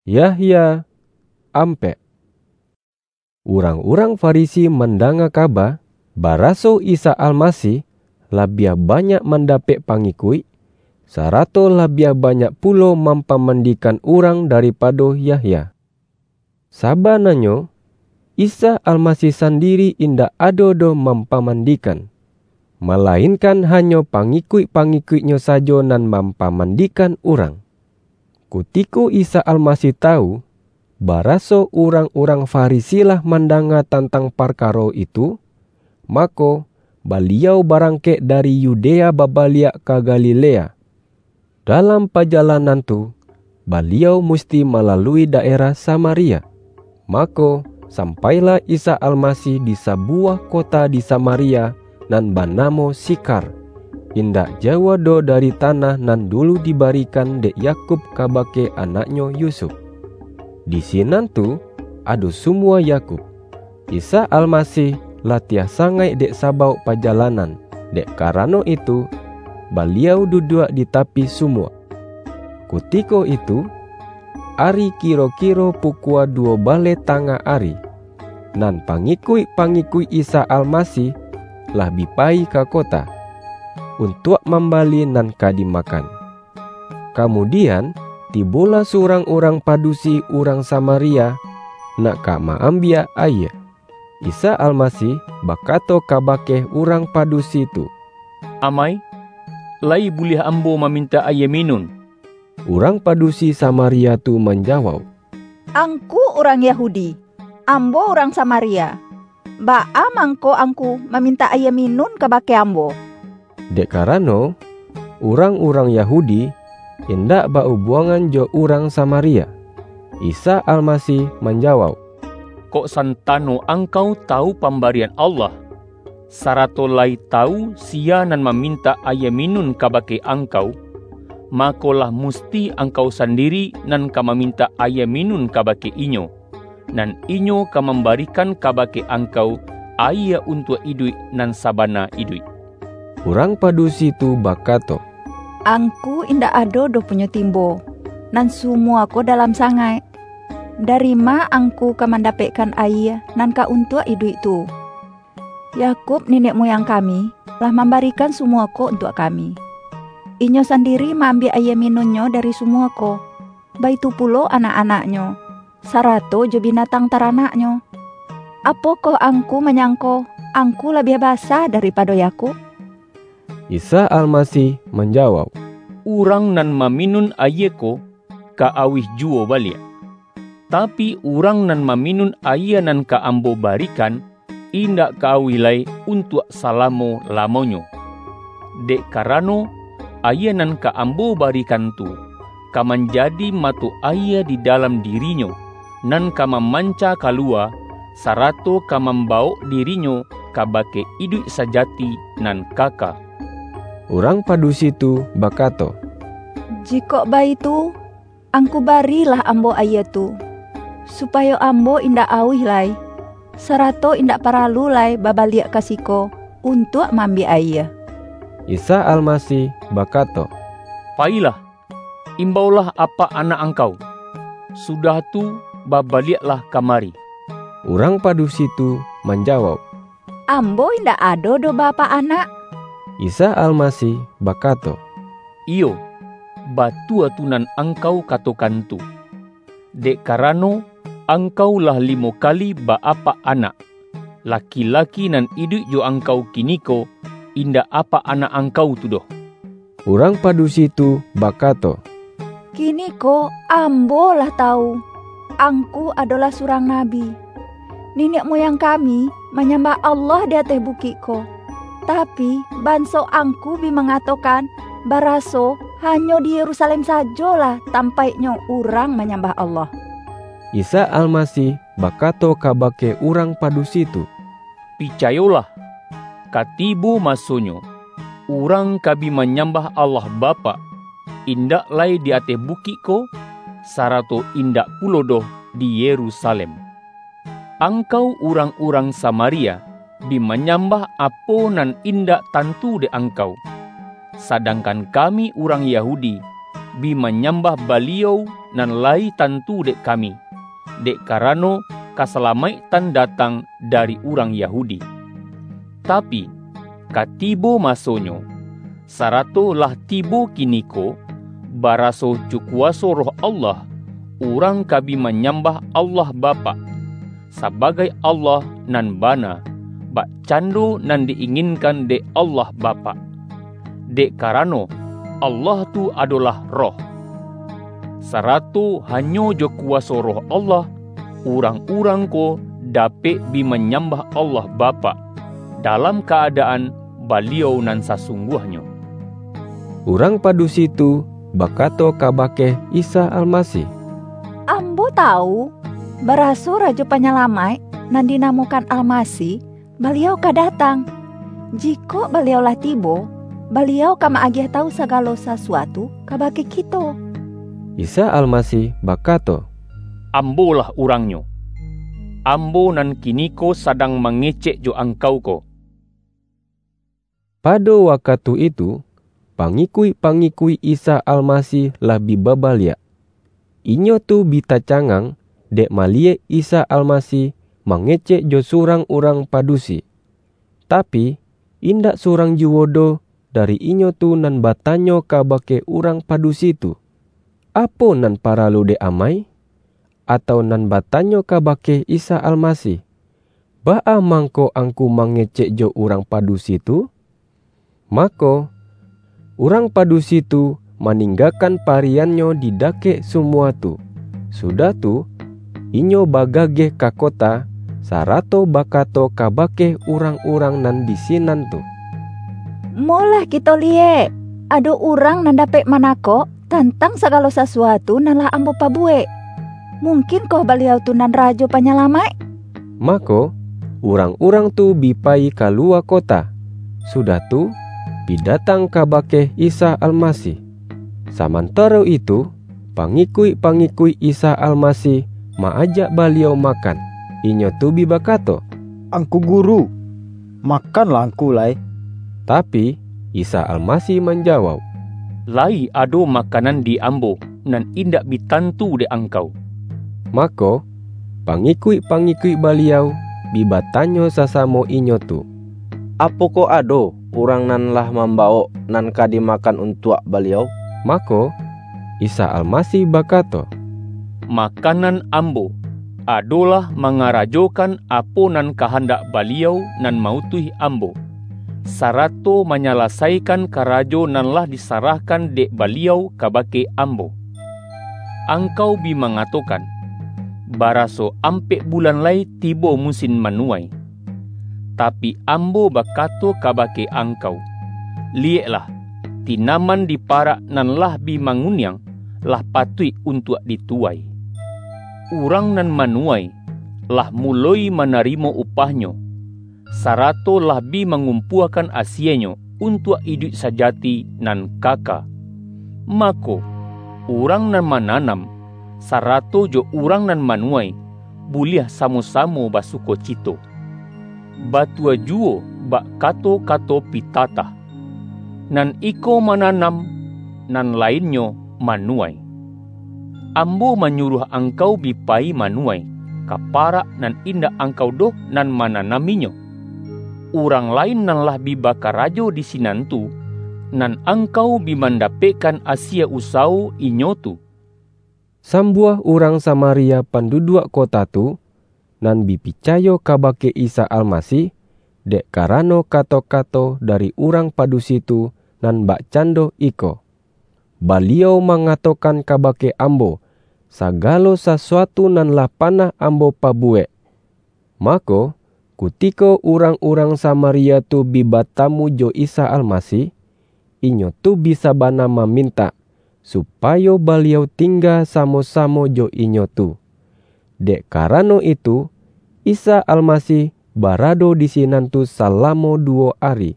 Yahya ampe. Orang-orang Farisi mendengar kabar baraso Isa Almasih labia banyak mendapat pangikut, sarato labia banyak pulo mempamandikan orang daripada Yahya. Sabananyo Isa Almasih sendiri indak ada do mempamandikan, melainkan hanya pangikut-pangikutnya saja nan mempamandikan orang. Kutiko Isa Almasih tahu baraso orang-orang Farisi lah mendengar tentang perkara itu, maka beliau barangkek dari Yudea babaliak ke Galilea. Dalam perjalanan tu, beliau mesti melalui daerah Samaria. Maka sampailah Isa Almasih di sebuah kota di Samaria nan bernama Sikar, indak jauh do dari tanah nan dulu diberikan dek Yakub kabake anaknya Yusuf. Di sinan tu ada semua Yakub. Isa Almasih latiah sangai dek sabau perjalanan, dek karano itu beliau duduk di tepi sumur. Kutiko itu ari kira-kira pukul 12 tengah hari, nan pangikut-pangikut Isa Almasih lah bipai ke kota untuk membali nan kadimakan. Kemudian tibola seorang orang padusi orang Samaria nak maambia air. Isa Almasih berkata kabake orang padusi itu, "Amai, lai boleh ambo meminta air minum?" Orang padusi Samaria tu menjawab, "Angku orang Yahudi, ambo orang Samaria. Baa mangko angku meminta air minum kabake ambo?" Dek karano orang-orang Yahudi hendak berhubungan jo orang Samaria. Isa Almasih menjawab, "Kok santano angkau tahu pemberian Allah, sarato lai tahu sia nan meminta air minum kabake angkau, makolah musti angkau sendiri nan ka meminta air minum kabake inyo, nan inyo ka memberikan kabake angkau air untuk hidup nan sabana hidup." Orang padusi itu berkata, "Angku indak ado do punya timbo, nan semua ko dalam sangai. Dari ma angku ka mendapatkan air nan ka untuk hidup itu? Yakub nenek moyang kami lah memberikan semua ko untuk kami. Inyo sendiri mengambil air minumnya dari semua ko, baitu pulo anak-anaknya, sarato jo binatang teranaknya. Apa ko angku menyangko angku lebih basah daripada Yakub?" Isa Almasih menjawab, "Urang nan meminum air ko ka awih juo balik. Tapi urang nan meminum air nan ka ambo barikan, indak ka awih lai untuk salamo lamonyo. Dek karano air nan ka ambo barikan tu ka menjadi matu air di dalam dirinyo, nan ka memanca kalua, sarato ka membau dirinyo kabake hidup sajati nan kaka." Orang padusi itu berkata, "Jika baitu, angku barilah ambo air tu, supaya ambo indak awih lai, sarato indak paralu lai babaliak kasiko untuk mambi air." Isa Almasih berkata, "Pailah, imbaulah apa anak angkau. Sudah tu babaliaklah kamari." Orang padusi itu menjawab, "Ambo indak ado do bapa anak." Isa Almasih berkata, "Iyo, batu atunan angkau katokan tu. Dek karano angkau lah 5 kali apa anak. Laki-laki nan hidup jo angkau kiniko, indak apa anak angkau tu doh." Orang padusi itu berkata, "Kini ko ambo lah tahu, angku adalah seorang nabi. Nenek moyang kami menyembah Allah di atas bukit ko. Tapi banso angku bi mengatakan baraso hanya di Yerusalem sajalah tampaknya orang menyembah Allah." Isa Almasih berkata kabake orang padusi itu, "Picayolah, katibu masonyo, orang kabi menyembah Allah Bapa, indak lai di atas bukit ko, sarato indak pulo doh di Yerusalem. Angkau orang-orang Samaria bi menyembah apo nan indak tantu de angkau. Sedangkan kami orang Yahudi bi menyembah baliau nan lai tantu dek kami, dek karano kaselamaitan datang dari orang Yahudi. Tapi katibo masonyo, sarato lah tibo kiniko, baraso cukuaso roh Allah, orang kabi menyembah Allah Bapa sebagai Allah nan bana, bak cando nan diinginkan de Allah Bapa. Dek karano Allah tu adalah roh. Sarato hanyo jo kuasa roh Allah, orang-orang ko dapat bi menyembah Allah Bapa dalam keadaan baliau nan sasungguhnya. Urang padus itu bakato kabake Isa Almasih, Ambo tahu, baraso Raja Penyelamai nan dinamukan Almasih, beliau kadatang. Jiko beliau lah tibo, beliau kama agih tahu segala sesuatu kabake kita. Isa Almasih bakato, Ambo lah urangnya. Ambo nan kiniko sadang mengecek jo angkau ko. pada waktu itu, pangikui-pangikui Isa Almasih lah bibabalia. Inyo tu bita cangang, dek malie Isa Almasih mengecek jo surang orang padusi. Tapi, indak surang juwodo dari inyo tu nan batanyo kabake orang padusi tu. Apo nan paralu de amai? Atau nan batanyo kabake Isa Almasih? Baa mangko angku mengecek jo orang padusi tu? Mako, orang padusi tu meninggalkan pariannya di dake semua tu. Sudah tu, inyo bagage ka kota, sarato bakato kabake orang-orang nan di sinan tu. Molah kita liye, ada orang nan dapet manako tentang segala sesuatu nan lah ambo pabue. Mungkin kau beliau tu nan Raja Penyelamai? Mako, orang-orang tu bipai kalua kota. Sudah tu, bidatang kabake Isa Almasih. Samantara itu, pangikui-pangikui Isa Almasih maajak beliau makan. Inyo tu bibakato, Angku guru, makanlah angku lai. tapi Isa Almasih menjawab, Lai ado makanan di ambo, nan indak bitantu de angkau. Mako, pangikui-pangikui beliau bibatanyo sasamo inyo tu, Apoko ado orang nan lah membao nan kadi makan untuk beliau? Mako, Isa Almasih bakato, Makanan ambo adalah mengarajokan apo nan kehendak beliau nan mautuhi ambo, sarato menyelesaikan karajo nan lah disarahkan dek beliau kabake ambo. Angkau bi mengatakan, baraso ampek bulan lai tibo musim manuai. Tapi ambo bakato kabake angkau, lieklah, tinaman di parak nan lah bi mangunyang, lah patui untuk dituai. Urang nan manuai, lah mulai menerima upahnya, sarato lah bi mengumpuakan asienyo untuk hidup sajati nan kaka. Mako, urang nan mananam, sarato jo urang nan manuai, buliah samo-samo basuko cito. Batua juo bak kato-kato pitata. Nan iko mananam, nan lainnya manuai. Ambo menyuruh angkau bipai manuai, kaparak nan indak angkau doh nan mananaminyo. Urang lain nan lah bibakarajo di sinantu, nan angkau bimandapekan asia usau inyotu. sambuah orang Samaria penduduk kota tu, nan bipicayo kabake Isa Almasih, dek karano kato-kato dari orang padusi tu nan bak cando iko. Beliau mengatokan kabake ambo, sagalo sesuatu nan lah panah ambo pabue. Mako, kutiko orang-orang Samaria tu bibatamu jo Isa Almasih, inyo tu bisa bana meminta, supaya beliau tinggal samo-samo jo inyo tu. Dek karano itu, Isa Almasih barado di sinan tu selama 2 hari.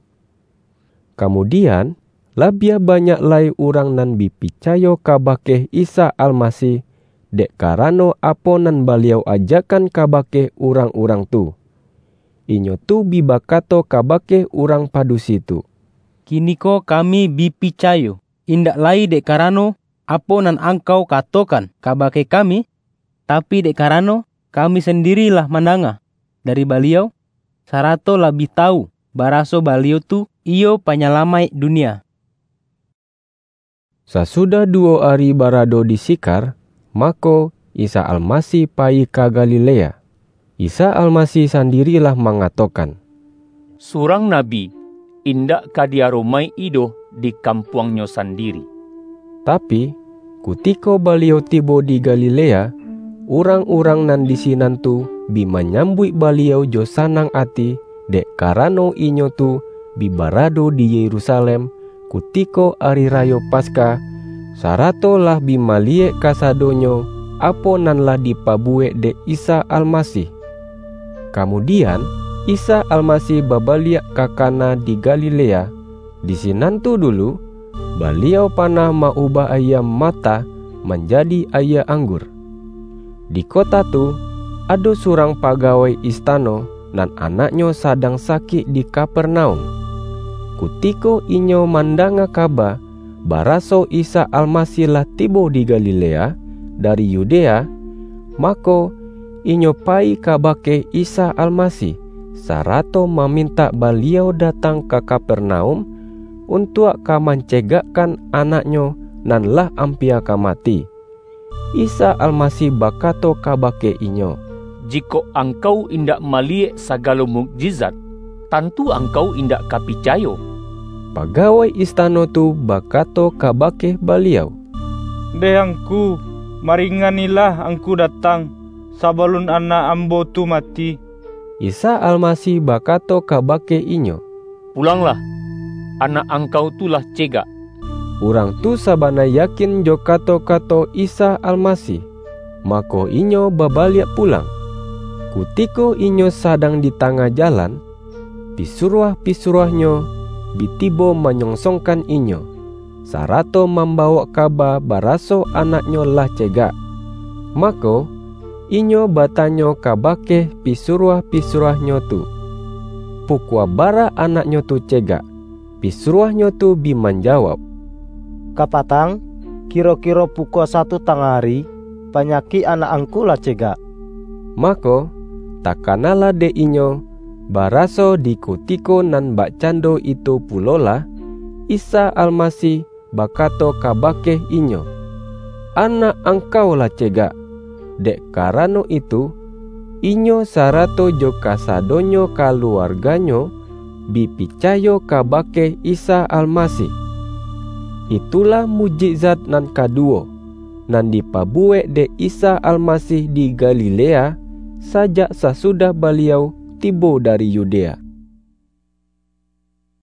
Kemudian, labia banyak lai orang nan bipicayo kabake Isa Almasih, dek karano apo nan beliau ajakan kabake orang-orang tu. Inyo tu bibakato kabake orang padusi tu, Kiniko kami bipicayo, indak lai dek karano Apo nan angkau katokan kabake kami, tapi dek karano kami sendirilah mandanga dari beliau, sarato lebih tahu baraso beliau tu iyo panyalamai dunia. Sasudah 2 hari barado di Sikar, mako Isa Almasih pai ka Galilea. Isa Almasih sendirilah mengatakan, Surang nabi indak kadiaromai ido di kampuangnya sendiri. Tapi kutiko beliau tibo di Galilea, orang-orang nan di sinan tu bi menyambut beliau jo sanang ati, dek karano inyo tu bi barado di Yerusalem kutiko hari rayo Paskah, sarato lah bi malie kasadonyo apo nan lah dipabue de Isa Almasih. Kemudian Isa Almasih babaliak ka Kana di Galilea. Di sinan tu dulu beliau panah maubah ayam mata menjadi ayam anggur. Di kota tu ada surang pegawai istano nan anaknya sadang sakit di Kapernaum. Kutiko inyo mandanga kaba baraso Isa Almasih lah tibo di Galilea dari Yudea, mako inyo pai kabake Isa Almasih sarato meminta beliau datang ke Kapernaum untuk ka mencegakkan anaknya nan lah ampia ka mati. Isa Almasih bakato kabake inyo, Jiko angkau indak maliek sagalo mukjizat, tentu angkau indak kapicayo. Pegawai istana tu bakato kabake beliau, Dehangku, maringanilah angku datang, sabalun anak ambo tu mati. Isa Almasih bakato kabake inyo, Pulanglah, anak angkau tulah cegak. Urang tu sabana yakin jo kato-kato Isa Almasih, mako inyo babaliak pulang. Kutiko inyo sadang di tengah jalan, pisuruah-pisuruahnyo bitibo menyongsongkan inyo, sarato membawa kabar baraso anaknyo lah cegak. Mako inyo batanyo kabake pisuruah-pisuruahnyo tu, pukua bara anaknyo tu cegak. Pisuruahnyo tu bi menjawab, Kapatang, kira-kira pukul 1 tengah hari, penyakit anak angku lah cegak. Mako takanalah de inyo baraso di kutiko nan bak cando itu pulola Isa Almasih bakato kabake inyo, anak angkau lah cegak. Dek karano itu inyo sarato jo kasadonyo keluarganyo bi picayo kabake Isa Almasih. Itulah mujizat nan kedua nan dipabue de Isa Almasih di Galilea sajak sesudah beliau tibo dari Yudea.